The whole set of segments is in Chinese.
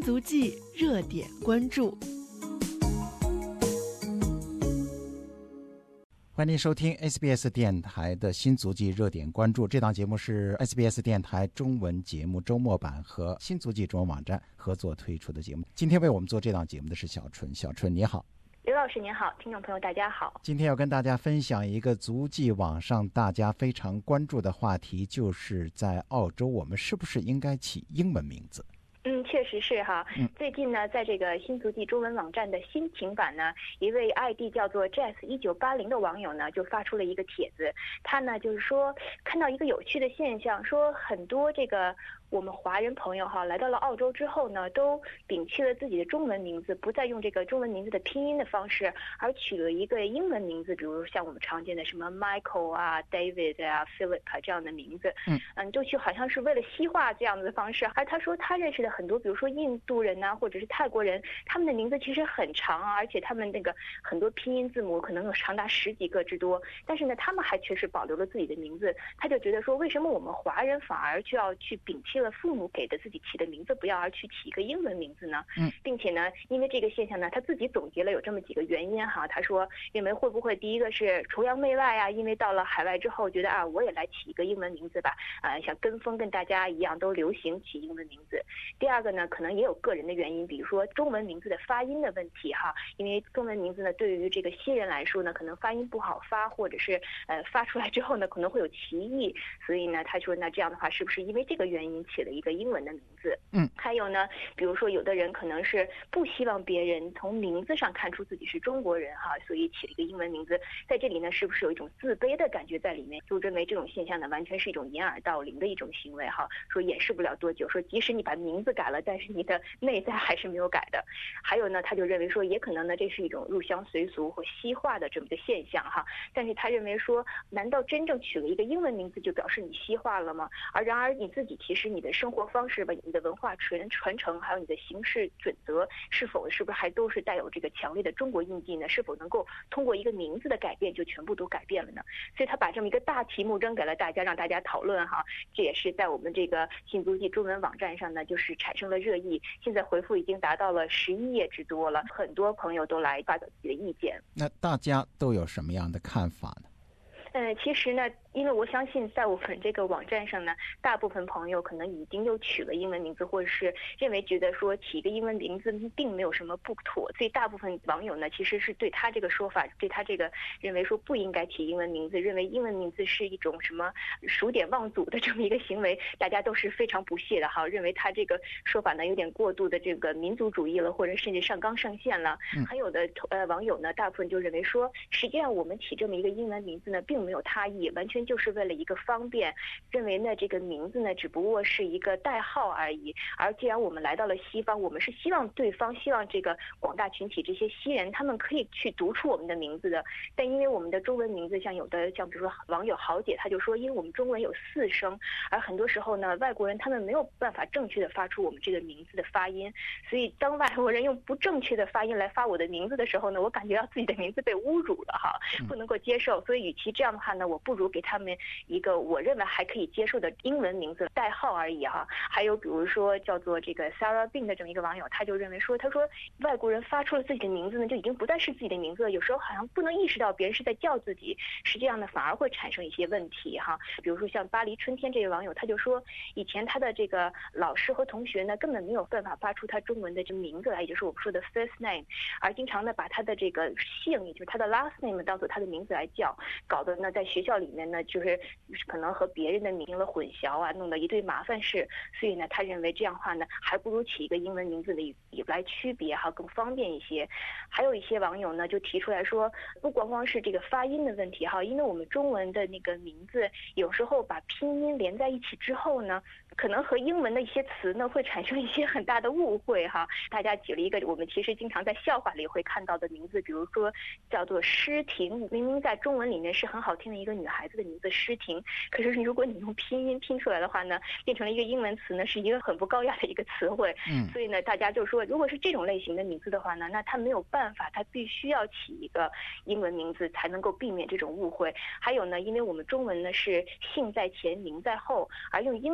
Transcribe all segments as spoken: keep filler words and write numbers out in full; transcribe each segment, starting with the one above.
新足迹热点关注。 欢迎收听 S B S 电台的新足迹热点关注。这档节目是 S B S 电台中文节目周末版和新足迹中文网站合作推出的节目。今天为我们做这档节目的是小春。小春你好。 刘老师您好，听众朋友大家好。 今天要跟大家分享一个足迹网上大家非常关注的话题，就是在澳洲我们是不是应该起英文名字。 嗯，确实是哈。嗯、最近呢，在这个新足迹中文网站的新情版呢，一位 I D 叫做 Jazz 一九八零的网友呢，就发出了一个帖子。他呢就是说，看到一个有趣的现象，说很多这个我们华人朋友哈，来到了澳洲之后呢，都摒弃了自己的中文名字，不再用这个中文名字的拼音的方式，而取了一个英文名字，比如像我们常见的什么 Michael 啊、David 啊、Philip 啊这样的名字。嗯嗯，就去好像是为了西化这样子的方式。而他说他认识的很多，比如说印度人呐、啊，或者是泰国人，他们的名字其实很长啊，而且他们那个很多拼音字母可能有长达十几个之多，但是呢，他们还确实保留了自己的名字。他就觉得说，为什么我们华人反而就要去摒弃了父母给的自己起的名字不要，而去起一个英文名字呢？嗯，并且呢，因为这个现象呢，他自己总结了有这么几个原因哈。他说，认为会不会第一个是崇洋媚外啊，因为到了海外之后觉得啊，我也来起一个英文名字吧，啊、呃，想跟风跟大家一样都流行起英文名字。第二个呢，可能也有个人的原因，比如说中文名字的发音的问题哈，因为中文名字呢，对于这个新人来说呢，可能发音不好发，或者是呃发出来之后呢，可能会有歧义，所以呢，他说那这样的话，是不是因为这个原因起了一个英文的名字？嗯，还有呢，比如说有的人可能是不希望别人从名字上看出自己是中国人哈，所以起了一个英文名字，在这里呢，是不是有一种自卑的感觉在里面？就认为这种现象呢，完全是一种掩耳盗铃的一种行为哈，说掩饰不了多久，说即使你把名字改了，但是你的内在还是没有改的。还有呢，他就认为说，也可能呢，这是一种入乡随俗或西化的这么一个现象哈。但是他认为说，难道真正取了一个英文名字就表示你西化了吗？而然而你自己其实你的生活方式吧，你的文化传传承，还有你的行事准则，是否是不是还都是带有这个强烈的中国印记呢？是否能够通过一个名字的改变就全部都改变了呢？所以他把这么一个大题目扔给了大家，让大家讨论哈。这也是在我们这个新足迹中文网站上呢，就是产生了热议。现在回复已经达到了十一页之多了，很多朋友都来发表自己的意见。 那大家都有什么样的看法呢？ 嗯，其实呢，因为我相信在我们这个网站上呢，大部分朋友可能已经又取了英文名字，或者是认为觉得说起一个英文名字并没有什么不妥，所以大部分网友呢其实是对他这个说法，对他这个认为说不应该起英文名字，认为英文名字是一种什么数典忘祖的这么一个行为，大家都是非常不屑的哈，认为他这个说法呢有点过度的这个民族主义了，或者甚至上纲上线了。嗯、还有的呃网友呢，大部分就认为说，实际上我们起这么一个英文名字呢，并没有他意，完全就是为了一个方便，认为呢这个名字呢只不过是一个代号而已。而既然我们来到了西方，我们是希望对方希望这个广大群体这些西人他们可以去读出我们的名字的，但因为我们的中文名字，像有的像比如说网友豪姐，他就说因为我们中文有四声，而很多时候呢外国人他们没有办法正确的发出我们这个名字的发音，所以当外国人用不正确的发音来发我的名字的时候呢，我感觉到自己的名字被侮辱了哈，不能够接受。所以与其这样的话呢，我不如给他们一个我认为还可以接受的英文名字代号而已哈。还有比如说叫做这个 Sarah Bean 的这么一个网友，他就认为说，他说外国人发出了自己的名字呢，就已经不再是自己的名字了，有时候好像不能意识到别人是在叫自己，实际上呢反而会产生一些问题哈。比如说像巴黎春天这位网友，他就说以前他的这个老师和同学呢根本没有办法发出他中文的这名字来，也就是我们说的 first name， 而经常呢把他的这个姓，也就是他的 last name 当做他的名字来叫，搞得呢在学校里面呢就是可能和别人的名了混淆啊，弄得一堆麻烦事。所以呢他认为这样的话呢，还不如起一个英文名字的来区别哈，更方便一些。还有一些网友呢就提出来说，不光光是这个发音的问题哈，因为我们中文的那个名字有时候把拼音连在一起之后呢，可能和英文的一些词呢会产生一些很大的误会哈。大家举了一个我们其实经常在笑话里会看到的名字，比如说叫做诗婷，明明在中文里面是很好听的一个女孩子的名字诗婷，可是如果你用拼音拼出来的话呢，变成了一个英文词呢，是一个很不高雅的一个词汇。嗯，所以呢大家就说，如果是这种类型的名字的话呢，那他没有办法，他必须要起一个英文名字才能够避免这种误会。还有呢，因为我们中文呢是姓在前名在后，而用英文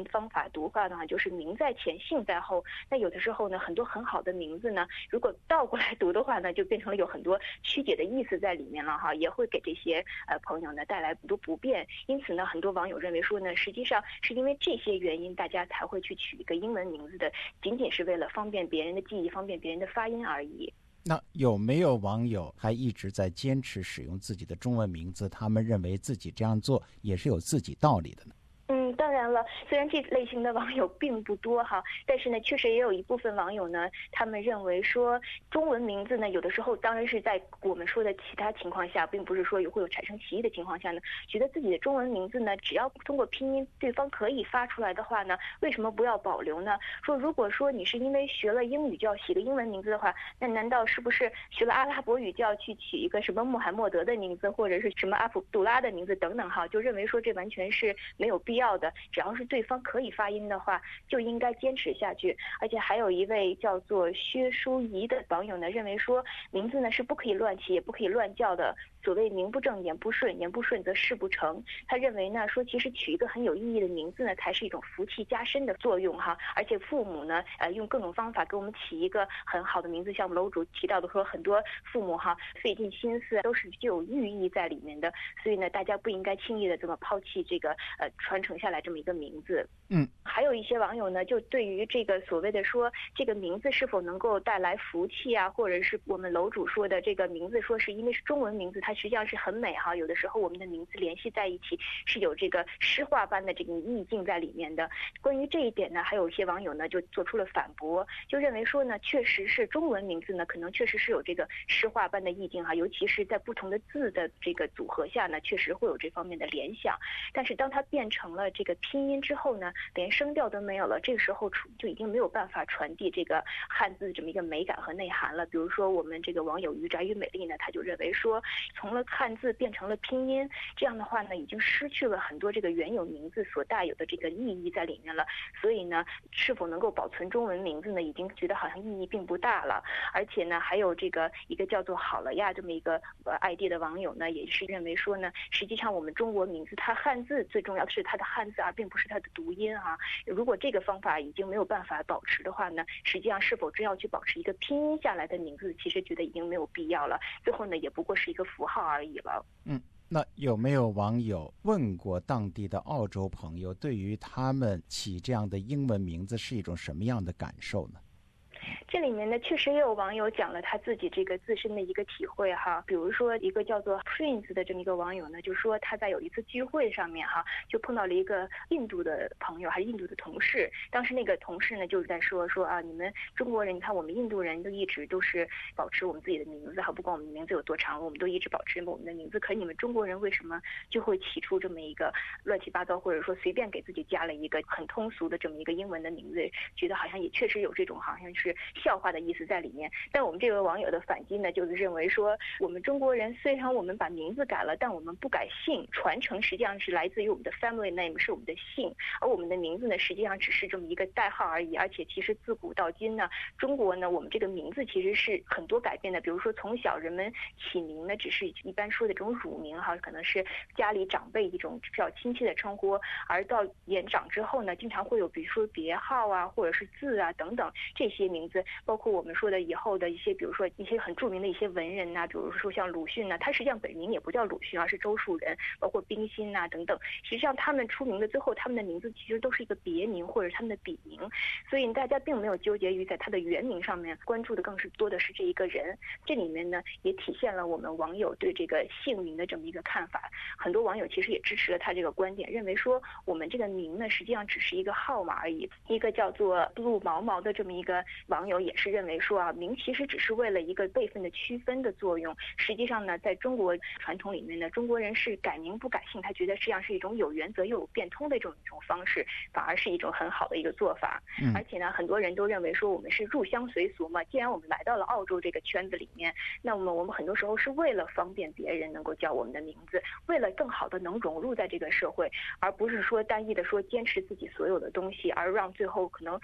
方法读话呢，就是名在前姓在后。那有的时候呢，很多很好的名字呢，如果倒过来读的话呢，就变成了有很多曲解的意思在里面了哈，也会给这些呃朋友呢带来很多不便。因此呢，很多网友认为说呢，实际上是因为这些原因，大家才会去取一个英文名字的，仅仅是为了方便别人的记忆，方便别人的发音而已。 那有没有网友还一直在坚持使用自己的中文名字？他们认为自己这样做也是有自己道理的呢？ 嗯，当然了，虽然这类型的网友并不多哈，但是呢，确实也有一部分网友呢，他们认为说中文名字呢，有的时候当然是在我们说的其他情况下，并不是说会有产生歧义的情况下呢，觉得自己的中文名字呢，只要通过拼音对方可以发出来的话呢，为什么不要保留呢？说如果说你是因为学了英语就要起个英文名字的话，那难道是不是学了阿拉伯语就要去取一个什么穆罕默德的名字，或者是什么阿卜杜拉的名字等等哈？就认为说这完全是没有必要的，只要是对方可以发音的话，就应该坚持下去。而且还有一位叫做薛淑仪的网友呢，认为说名字呢是不可以乱起，也不可以乱叫的。所谓名不正言不顺，言不顺则事不成。他认为呢，说其实取一个很有意义的名字呢，才是一种福气加深的作用哈。而且父母呢，呃，用各种方法给我们起一个很好的名字，像我们楼主提到的说，很多父母哈费尽心思，都是具有寓意在里面的。所以呢，大家不应该轻易的这么抛弃这个呃传承下来这么一个名字。 嗯， 还有一些网友呢，就对于这个所谓的说这个名字是否能够带来福气啊，或者是我们楼主说的这个名字，说是因为是中文名字，它实际上是很美哈。有的时候我们的名字联系在一起，是有这个诗画般的这个意境在里面的。关于这一点呢，还有一些网友呢就做出了反驳，就认为说呢，确实是中文名字呢，可能确实是有这个诗画般的意境哈，尤其是在不同的字的这个组合下呢，确实会有这方面的联想。但是当它变成了这个拼音之后呢，连声调都没有了，这个时候就已经没有办法传递这个汉字这么一个美感和内涵了。比如说我们这个网友于宅与美丽呢，他就认为说，从了汉字变成了拼音，这样的话呢，已经失去了很多这个原有名字所带有的这个意义在里面了。所以呢，是否能够保存中文名字呢，已经觉得好像意义并不大了。而且呢，还有这个一个叫做好了呀这么一个呃 I D 的网友呢，也是认为说呢，实际上我们中国名字它汉字最重要的是它的汉字，而并不是它的读音啊。如果这个方法已经没有办法保持的话呢，实际上是否真要去保持一个拼音下来的名字，其实觉得已经没有必要了。最后呢，也不过是一个符号而已了。 嗯，那有没有网友问过当地的澳洲朋友，对于他们起这样的英文名字是一种什么样的感受呢？ 这里面呢，确实也有网友讲了他自己这个自身的一个体会哈。比如说一个叫做 Prince 的这么一个网友呢，就说他在有一次聚会上面哈，就碰到了一个印度的朋友，还是印度的同事。当时那个同事呢，就是在说说啊，你们中国人，你看我们印度人都一直都是保持我们自己的名字哈，不管我们的名字有多长，我们都一直保持我们的名字。可是你们中国人为什么就会起出这么一个乱七八糟，或者说随便给自己加了一个很通俗的这么一个英文的名字，觉得好像也确实有这种好像是笑话的意思在里面。但我们这位网友的反击呢，就是认为说，我们中国人虽然我们把名字改了，但我们不改姓，传承实际上是来自于我们的 family name， 是我们的姓，而我们的名字呢，实际上只是这么一个代号而已。而且其实自古到今呢，中国呢，我们这个名字其实是很多改变的。比如说从小人们起名呢，只是一般说的这种乳名哈，可能是家里长辈一种比较亲切的称呼，而到年长之后呢，经常会有比如说别号啊，或者是字啊等等这些名字，包括我们说的以后的一些，比如说一些很著名的一些文人呐、啊，比如说像鲁迅呐、啊，他实际上本名也不叫鲁迅，而是周树人，包括冰心呐、啊、等等。实际上他们出名的最后，他们的名字其实都是一个别名或者他们的笔名，所以大家并没有纠结于在他的原名上面，关注的更是多的是这一个人。这里面呢，也体现了我们网友对这个姓名的这么一个看法。很多网友其实也支持了他这个观点，认为说我们这个名呢，实际上只是一个号码而已。一个叫做 blue 毛毛的这么一个网友也是认为说啊，名其实只是为了一个辈分的区分的作用。实际上呢，在中国传统里面呢，中国人是改名不改姓，他觉得实际上是一种有原则又有变通的这种一种方式，反而是一种很好的一个做法。嗯、而且呢，很多人都认为说我们是入乡随俗嘛，既然我们来到了澳洲这个圈子里面，那么我们很多时候是为了方便别人能够叫我们的名字，为了更好的能融入在这个社会，而不是说单一的说坚持自己所有的东西，而让最后可能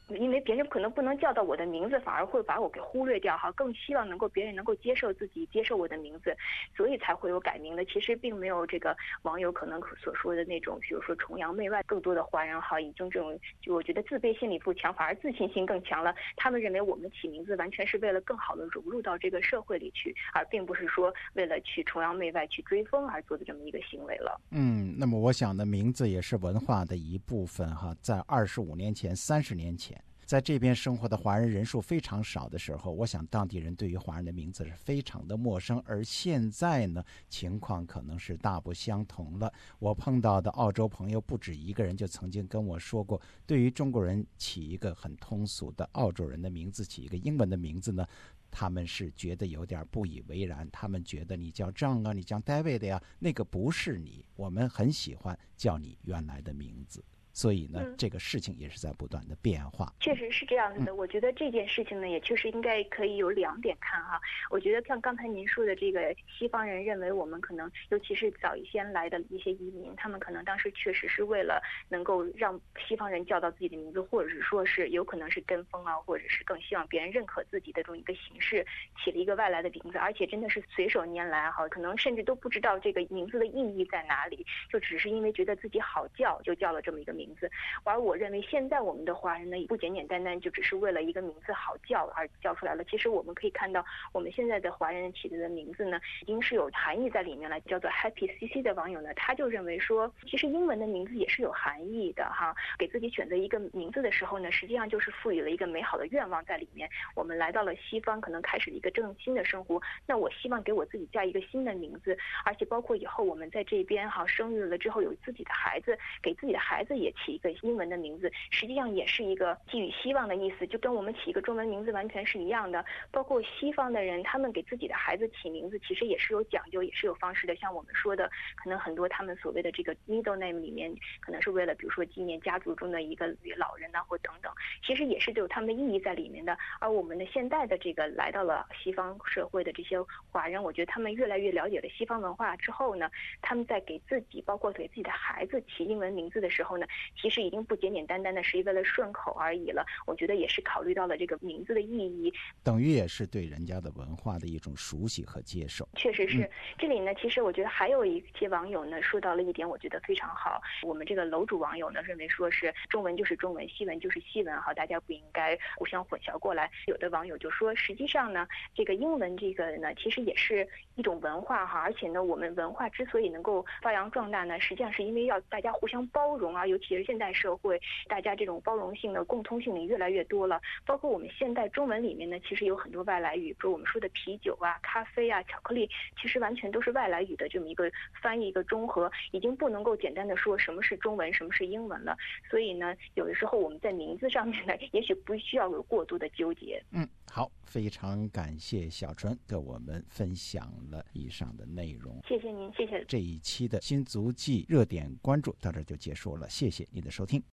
因为别人可能不能叫到我的名字，反而会把我给忽略掉哈，更希望能够别人能够接受自己，接受我的名字，所以才会有改名的。其实并没有这个网友可能所说的那种，比如说崇洋媚外，更多的华人哈已经这种，就我觉得自卑心理不强，反而自信心更强了。他们认为我们起名字完全是为了更好的融入到这个社会里去，而并不是说为了去崇洋媚外、去追风而做的这么一个行为了。 嗯，那么我想呢，名字也是文化的一部分哈。在二十五年前、三十年前，在这边生活的华人人数非常少的时候，我想当地人对于华人的名字是非常的陌生。而现在呢，情况可能是大不相同了。我碰到的澳洲朋友不止一个人，就曾经跟我说过，对于中国人起一个很通俗的澳洲人的名字，起一个英文的名字呢，他们是觉得有点不以为然，他们觉得你叫 John 啊，你叫 David 呀，那个不是你，我们很喜欢叫你原来的名字。所以呢、嗯、这个事情也是在不断的变化。 确实是这样子的、嗯、我觉得这件事情呢也确实应该可以有两点看哈。我觉得像刚才您说的这个西方人认为我们可能尤其是早一先来的一些移民，他们可能当时确实是为了能够让西方人叫到自己的名字，或者是说是有可能是跟风啊，或者是更希望别人认可自己的这种一个形式，起了一个外来的名字，而且真的是随手拈来哈，可能甚至都不知道这个名字的意义在哪里，就只是因为觉得自己好叫就叫了这么一个名字。而我认为现在我们的华人呢，不简简单单就只是为了一个名字好叫而叫出来了。其实我们可以看到，我们现在的华人起的名字呢，已经是有含义在里面了。叫做 Happy C C 的网友呢，他就认为说，其实英文的名字也是有含义的哈。给自己选择一个名字的时候呢，实际上就是赋予了一个美好的愿望在里面。我们来到了西方，可能开始了一个正新的生活。那我希望给我自己加一个新的名字，而且包括以后我们在这边哈生育了之后有自己的孩子，给自己的孩子也起一个英文的名字，实际上也是一个寄予希望的意思，就跟我们起一个中文名字完全是一样的。包括西方的人，他们给自己的孩子起名字其实也是有讲究，也是有方式的。像我们说的，可能很多他们所谓的这个 middle name 里面，可能是为了比如说纪念家族中的一个老人啊，或等等，其实也是都有他们的意义在里面的。而我们的现代的这个来到了西方社会的这些华人，我觉得他们越来越了解了西方文化之后呢，他们在给自己包括给自己的孩子起英文名字的时候呢，其实已经不简简单单的是为了顺口而已了，我觉得也是考虑到了这个名字的意义， 等于也是对人家的文化的一种熟悉和接受。 确实是、 嗯、 这里呢其实我觉得还有一些网友呢说到了一点我觉得非常好，我们这个楼主网友呢认为说是中文就是中文，西文就是西文哈，大家不应该互相混淆过来。有的网友就说实际上呢这个英文这个呢其实也是一种文化哈，而且呢我们文化之所以能够发扬壮大呢，实际上是因为要大家互相包容啊，尤其是现代社会大家这种包容性的共通性越来越多了。包括我们现代中文里面呢其实有很多外来语，比如我们说的啤酒啊、咖啡啊、巧克力，其实完全都是外来语的这么一个翻译一个中和，已经不能够简单的说什么是中文什么是英文了。所以呢有的时候我们在名字上面呢也许不需要有过多的纠结。 嗯，好，非常感谢小纯跟我们分享了以上的内容。 谢谢您，谢谢。 这一期的新足迹热点关注到这就结束了，谢谢您的收听。